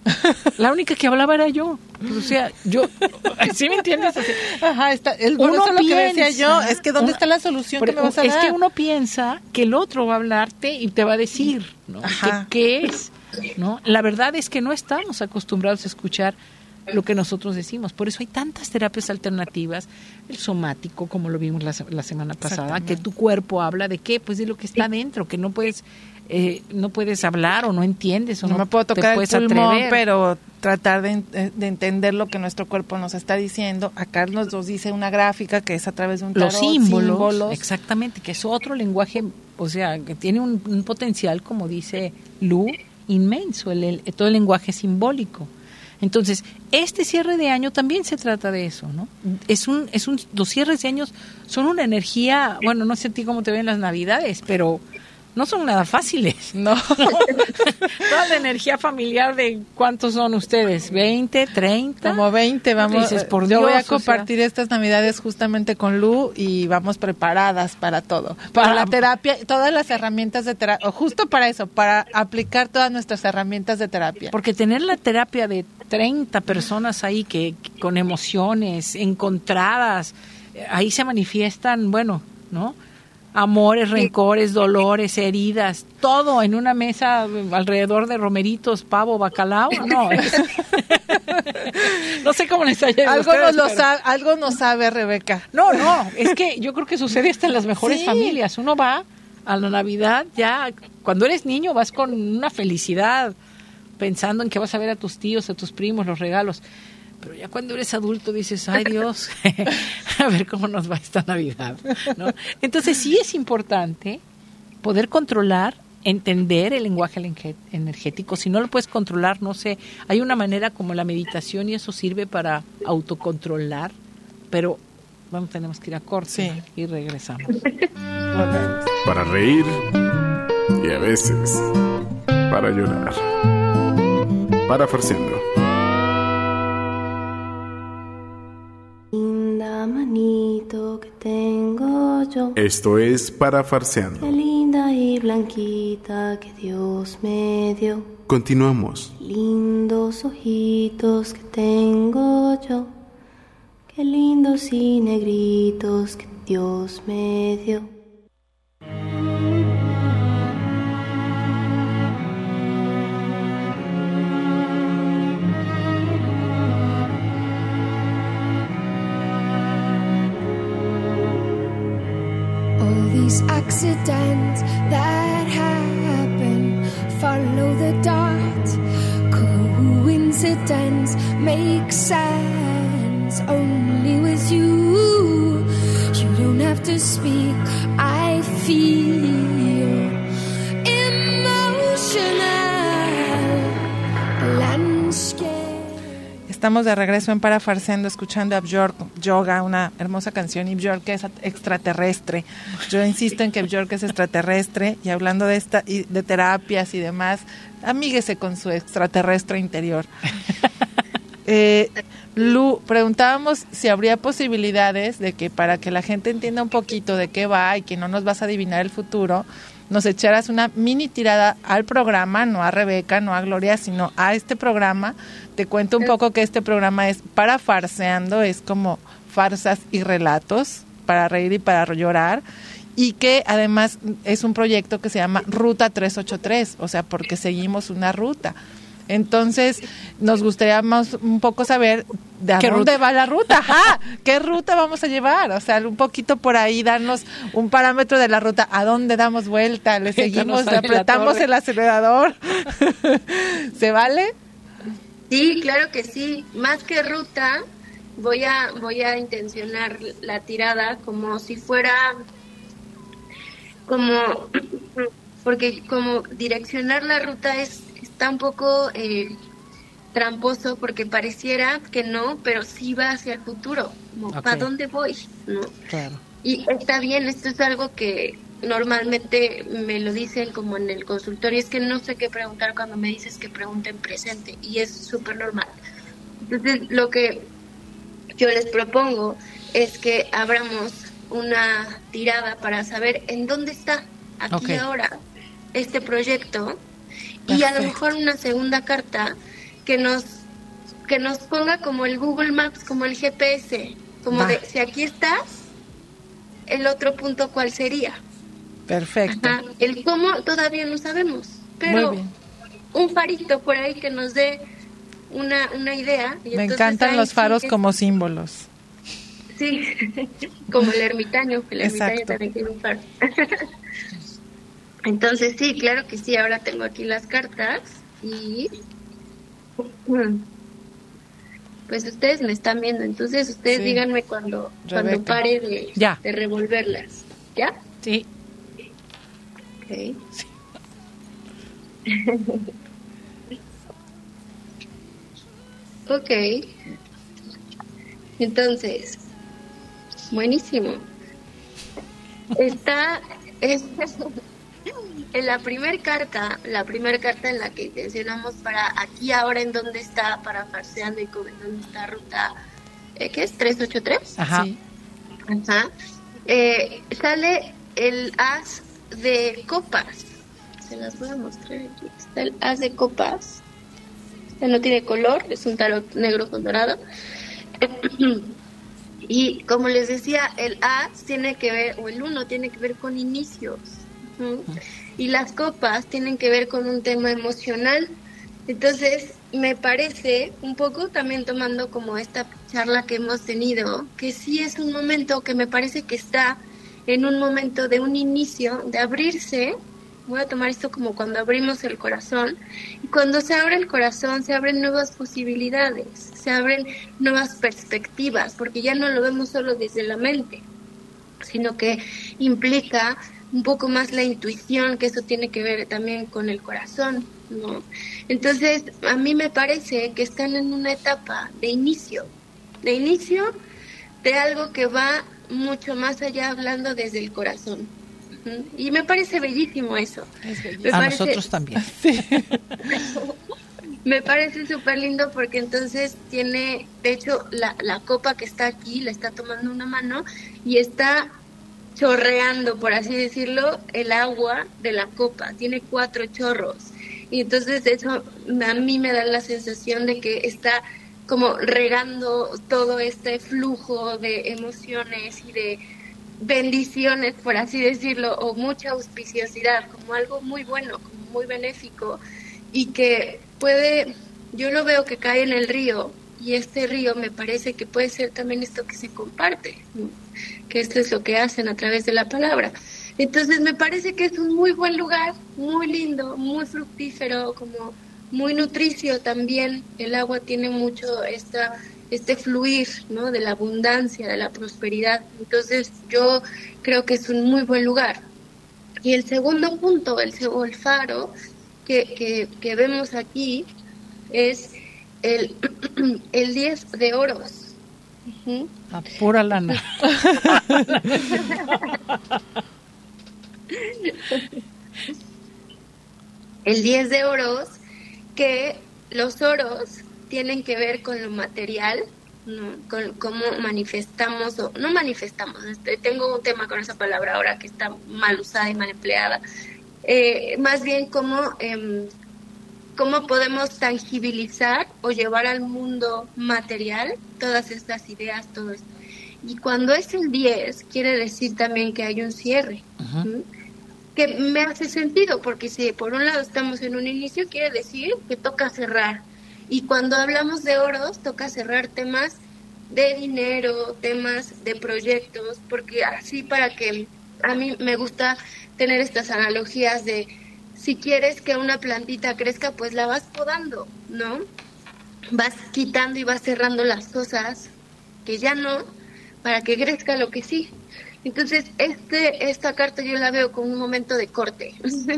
La única que hablaba era yo. Pues, o sea, yo, ¿sí me entiendes? O sea, ajá, está, el, por uno eso lo piensa, que decía yo, es que ¿dónde uno, está la solución pero, que me vas a es dar? que uno piensa que el otro va a hablarte y te va a decir, ¿no? ¿Qué, qué es? ¿No? La verdad es que no estamos acostumbrados a escuchar lo que nosotros decimos. Por eso hay tantas terapias alternativas, el somático, como lo vimos la, la semana pasada, que tu cuerpo habla de qué, pues de lo que está dentro, que no puedes eh, no puedes hablar o no entiendes o no, no me puedo tocar te puedes el pulmón, atrever. Pero tratar de, de entender lo que nuestro cuerpo nos está diciendo. Acá nos, nos dice una gráfica que es a través de un tarot, los símbolos, símbolos, exactamente, que es otro lenguaje, o sea, que tiene un, un potencial, como dice Lu, inmenso, el, el, todo el lenguaje simbólico. Entonces, este cierre de año también se trata de eso, ¿no? Es un, es un, los cierres de años son una energía, bueno, no sé a ti cómo te ven las Navidades, pero no son nada fáciles. No. Toda la energía familiar de ¿cuántos son ustedes? ¿veinte, treinta? Como veinte, vamos. Dices, por yo Dios, voy a o sea. compartir estas navidades justamente con Lu y vamos preparadas para todo. Para, Para- la terapia, todas las herramientas de terapia, justo para eso, para aplicar todas nuestras herramientas de terapia. Porque tener la terapia de treinta personas ahí que, que con emociones encontradas, eh, ahí se manifiestan, bueno, ¿no? Amores, rencores, dolores, heridas, todo en una mesa eh, alrededor de romeritos, pavo, bacalao, no. es- no sé cómo les haya ido a Algo ustedes, nos, lo pero- sabe, algo nos sabe, Rebeca. No, no, es que yo creo que sucede hasta en las mejores Sí. familias. Uno va a la Navidad ya, cuando eres niño vas con una felicidad, pensando en que vas a ver a tus tíos, a tus primos, los regalos. Pero ya cuando eres adulto dices, ay Dios, a ver cómo nos va esta Navidad, ¿no? Entonces sí es importante poder controlar, entender el lenguaje enge- energético. Si no lo puedes controlar, no sé, hay una manera como la meditación y eso sirve para autocontrolar, pero vamos, tenemos que ir a corte Sí. y regresamos. Para reír y a veces para llorar. Para Farciendo. Linda manito que tengo yo, Esto es Para qué Farciando. linda y blanquita que Dios me dio. Continuamos. Lindos ojitos que tengo yo, qué lindos y negritos que Dios me dio. All these accidents that happen, follow the dot. Coincidence makes sense only with you. You don't have to speak, I feel emotional landscape. Estamos de regreso en Para Farciendo, escuchando a Björk Yoga, una hermosa canción, y Björk es extraterrestre. Yo insisto en que Björk es extraterrestre, y hablando de esta y de terapias y demás, amíguese con su extraterrestre interior. Eh, Lu, preguntábamos si habría posibilidades de que, para que la gente entienda un poquito de qué va y que no nos vas a adivinar el futuro, nos echaras una mini tirada al programa, no a Rebeca, no a Gloria, sino a este programa. Te cuento un poco que este programa es Para Farceando, es como farsas y relatos, para reír y para llorar, y que además es un proyecto que se llama Ruta trescientos ochenta y tres, o sea, porque seguimos una ruta. Entonces, nos gustaría más un poco saber de a ¿Qué dónde ruta? va la ruta. Ajá, ¿qué ruta vamos a llevar? O sea, un poquito por ahí, darnos un parámetro de la ruta. ¿A dónde damos vuelta? ¿Le seguimos? Ahí la ¿Apretamos torre. el acelerador? ¿Se vale? Sí, claro que sí. Más que ruta, voy a voy a intencionar la tirada como si fuera como porque como direccionar la ruta es está un poco eh, tramposo porque pareciera que no, pero sí va hacia el futuro. Como, Ok. ¿para dónde voy? ¿No? Claro. Y está bien, esto es algo que normalmente me lo dicen como en el consultorio, es que no sé qué preguntar cuando me dices que pregunte en presente, y es súper normal. Entonces, lo que yo les propongo es que abramos una tirada para saber en dónde está aquí Ok. y ahora este proyecto, y a lo Perfecto. mejor una segunda carta que nos que nos ponga como el Google Maps, como el G P S, como Va. de si aquí estás, el otro punto cuál sería. Perfecto. Ajá. El cómo todavía no sabemos, pero Muy bien. un farito por ahí que nos dé una, una idea. Y Me entonces encantan ahí los sí faros es- como símbolos. Sí, como el ermitaño, el ermitaño Exacto. también tiene un faro. Entonces sí, claro que sí, ahora tengo aquí las cartas y pues ustedes me están viendo, entonces ustedes Sí. díganme cuando, cuando Rebeca. pare de, Ya. de revolverlas. ¿Ya? Sí. Ok. Ok. Entonces, buenísimo. Está, es- en la primer carta, la primera carta en la que intencionamos para aquí, ahora, en dónde está, para Farseando y con en dónde está ruta, eh, ¿qué es? ¿trescientos ochenta y tres? Ajá. Sí. Ajá. Eh, sale el as de copas. Se las voy a mostrar aquí. Está el as de copas. Este no tiene color, es un tarot negro con dorado. Y como les decía, el as tiene que ver, o el uno tiene que ver con inicios. ¿Mm? Y las copas tienen que ver con un tema emocional. Entonces, me parece, un poco también tomando como esta charla que hemos tenido, que sí es un momento que me parece que está en un momento de un inicio, de abrirse. Voy a tomar esto como cuando abrimos el corazón. Y cuando se abre el corazón, se abren nuevas posibilidades, se abren nuevas perspectivas, porque ya no lo vemos solo desde la mente, sino que implica un poco más la intuición, que eso tiene que ver también con el corazón, ¿no? Entonces, a mí me parece que están en una etapa de inicio, de inicio de algo que va mucho más allá, hablando desde el corazón. Y me parece bellísimo eso. Es bellísimo. Me A parece- nosotros también. Me parece súper lindo porque entonces tiene, de hecho, la, la copa que está aquí, la está tomando una mano y está chorreando, por así decirlo, el agua de la copa. Tiene cuatro chorros. Y entonces eso a mí me da la sensación de que está como regando todo este flujo de emociones y de bendiciones, por así decirlo, o mucha auspiciosidad, como algo muy bueno, como muy benéfico, y que puede, yo lo veo que cae en el río, y este río me parece que puede ser también esto que se comparte, ¿no? Que esto es lo que hacen a través de la palabra. Entonces me parece que es un muy buen lugar, muy lindo, muy fructífero, como muy nutricio también. El agua tiene mucho esta este fluir, ¿no? De la abundancia, de la prosperidad. Entonces yo creo que es un muy buen lugar. Y el segundo punto, el, o el faro que, que, que vemos aquí es el, el diez de oros. Uh-huh. A pura lana. El diez de oros, que los oros tienen que ver con lo material, ¿no? Con cómo manifestamos, o no manifestamos, este, tengo un tema con esa palabra ahora que está mal usada y mal empleada, eh, más bien cómo, eh, cómo podemos tangibilizar o llevar al mundo material todas estas ideas, todo esto. Y cuando es el diez, quiere decir también que hay un cierre. Ajá. ¿Sí? Que me hace sentido, porque si por un lado estamos en un inicio, quiere decir que toca cerrar. Y cuando hablamos de oros, toca cerrar temas de dinero, temas de proyectos, porque así, para que a mí me gusta tener estas analogías de si quieres que una plantita crezca, pues la vas podando, ¿no? Vas quitando y vas cerrando las cosas que ya no, para que crezca lo que sí. Entonces, este esta carta yo la veo como un momento de corte,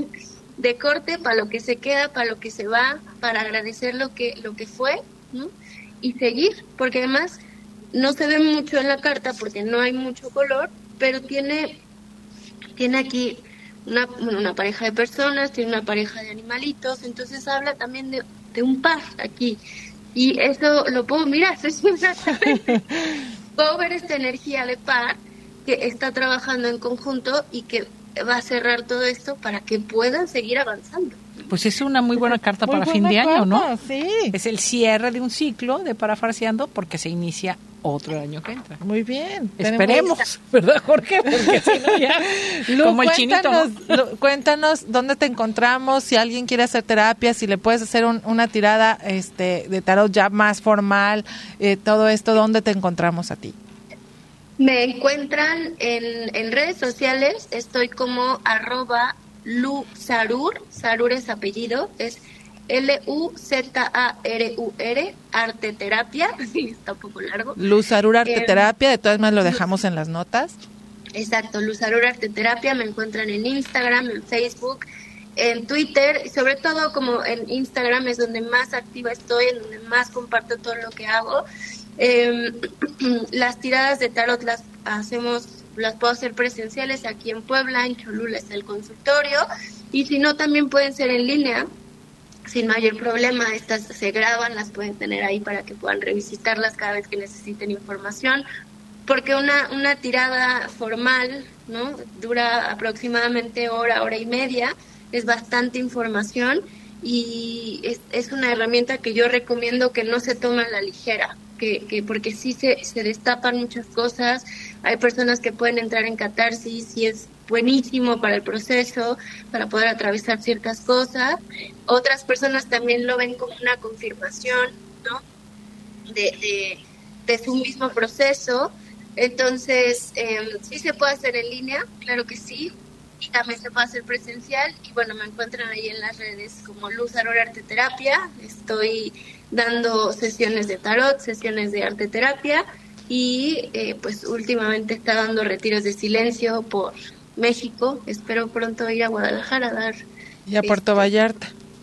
de corte para lo que se queda, para lo que se va, para agradecer lo que lo que fue, ¿no? Y seguir, porque además no se ve mucho en la carta porque no hay mucho color, pero tiene tiene aquí una, bueno, una pareja de personas, tiene una pareja de animalitos, entonces habla también de, de un par aquí, y eso lo puedo mirar, es exactamente, puedo ver esta energía de par que está trabajando en conjunto y que va a cerrar todo esto para que puedan seguir avanzando. Pues es una muy buena carta Muy para fin de buena año, ¿no? carta, sí. Es el cierre de un ciclo de Parafarseando porque se inicia otro año que entra. Muy bien. Esperemos, ¿verdad, Jorge? Porque si no ya, Lu, como el chinito, ¿no? cuéntanos, Lu, cuéntanos dónde te encontramos, si alguien quiere hacer terapia, si le puedes hacer un, una tirada este de tarot ya más formal, eh, todo esto, ¿dónde te encontramos a ti? Me encuentran en, en redes sociales, estoy como arroba Luzarur, Sarur es apellido, es L U Z A R U R, Arte Terapia, está un poco largo. Luzarur Arte Eh, Terapia, de todas maneras lo dejamos en las notas. Exacto, Luzarur Arte Terapia, me encuentran en Instagram, en Facebook, en Twitter, y sobre todo como en Instagram es donde más activa estoy, en donde más comparto todo lo que hago. Eh, las tiradas de tarot las hacemos las puedo hacer presenciales aquí en Puebla, en Cholula está el consultorio, y si no también pueden ser en línea, sin mayor problema. Estas se graban, las pueden tener ahí para que puedan revisitarlas cada vez que necesiten información, porque una, una tirada formal, ¿no?, dura aproximadamente hora, hora y media, es bastante información, y es, es una herramienta que yo recomiendo que no se tome a la ligera, que, que porque sí se, se destapan muchas cosas, hay personas que pueden entrar en catarsis y es buenísimo para el proceso, para poder atravesar ciertas cosas. Otras personas también lo ven como una confirmación, ¿no?, de, de, de su mismo proceso. Entonces, eh, sí se puede hacer en línea, claro que sí, y también se puede hacer presencial, y bueno, me encuentran ahí en las redes como Luz Aurora Arte Terapia. Estoy dando sesiones de tarot, sesiones de arte terapia, y eh, pues últimamente está dando retiros de silencio por México. Espero pronto ir a Guadalajara a dar... Y a Puerto este, Vallarta.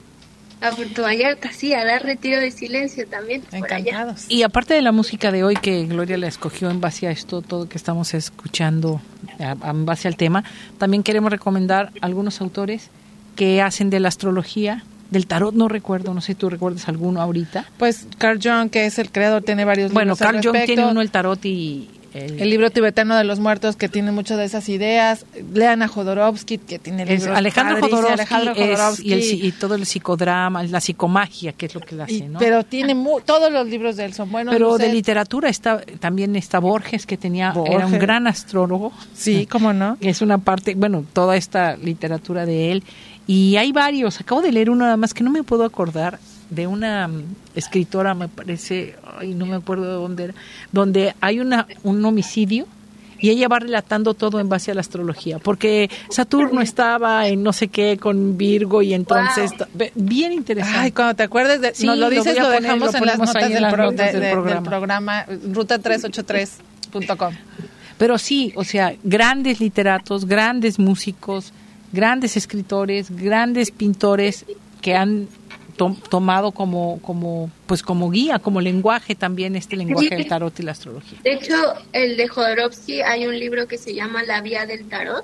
A Puerto Vallarta, sí, a dar retiro de silencio también. Encantados. Por allá. Y aparte de la música de hoy, que Gloria la escogió en base a esto, todo que estamos escuchando, a, en base al tema, también queremos recomendar algunos autores que hacen de la astrología, del tarot, no recuerdo, no sé si tú recuerdas alguno ahorita. Pues Carl Jung, que es el creador, tiene varios bueno, libros. Bueno, Carl Jung tiene uno, el tarot, y... El, el libro tibetano de los muertos, que tiene muchas de esas ideas. Lean a Jodorowsky, que tiene libros Alejandro Jodorowsky, Alejandro Jodorowsky. Es, y, el, y todo el psicodrama, la psicomagia, que es lo que él hace, y, ¿no? Pero tiene mu- todos los libros de él son buenos. Pero no sé. de literatura está también está Borges, que tenía Borges. Era un gran astrólogo. Sí, cómo no. Es una parte, bueno, toda esta literatura de él. Y hay varios. Acabo de leer uno nada más que no me puedo acordar, de una um, escritora, me parece, ay, no me acuerdo de dónde era, donde hay una un homicidio y ella va relatando todo en base a la astrología, porque Saturno estaba en no sé qué con Virgo, y entonces wow. bien interesante. Ay, cuando te acuerdes de, sí, nos lo dices, lo, lo poner, dejamos lo en las notas, del, las pro, notas de, del, de, programa. del programa ruta trescientos ochenta y tres punto com. Pero sí, o sea, grandes literatos, grandes músicos, grandes escritores, grandes pintores que han to- tomado como como pues como guía, como lenguaje también este lenguaje del tarot y la astrología. De hecho, el de Jodorowsky, hay un libro que se llama La Vía del Tarot,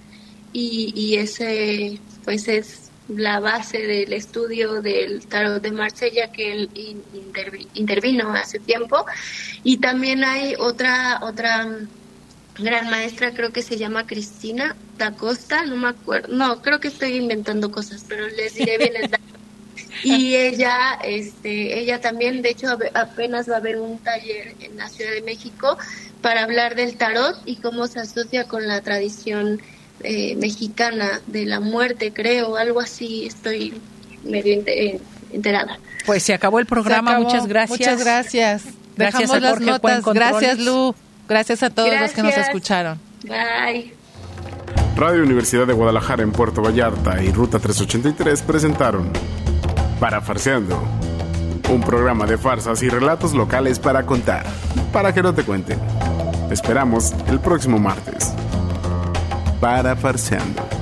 y, y ese pues es la base del estudio del tarot de Marsella, que él intervi- intervino hace tiempo. Y también hay otra otra gran maestra, creo que se llama Cristina da Costa, no me acuerdo, no, creo que estoy inventando cosas, pero les diré bien el dato. Y ella, este, ella también, de hecho, apenas va a haber un taller en la Ciudad de México para hablar del tarot y cómo se asocia con la tradición eh, mexicana de la muerte, creo, algo así, estoy medio enterada. Pues se acabó el programa, acabó. Muchas gracias. Muchas gracias. Gracias Dejamos a Jorge las notas. Gracias, Lu. Gracias a todos gracias. los que nos escucharon. Bye. Radio Universidad de Guadalajara en Puerto Vallarta y Ruta trescientos ochenta y tres presentaron Parafarseando, un programa de farsas y relatos locales para contar, para que no te cuenten. Te esperamos el próximo martes. Parafarseando.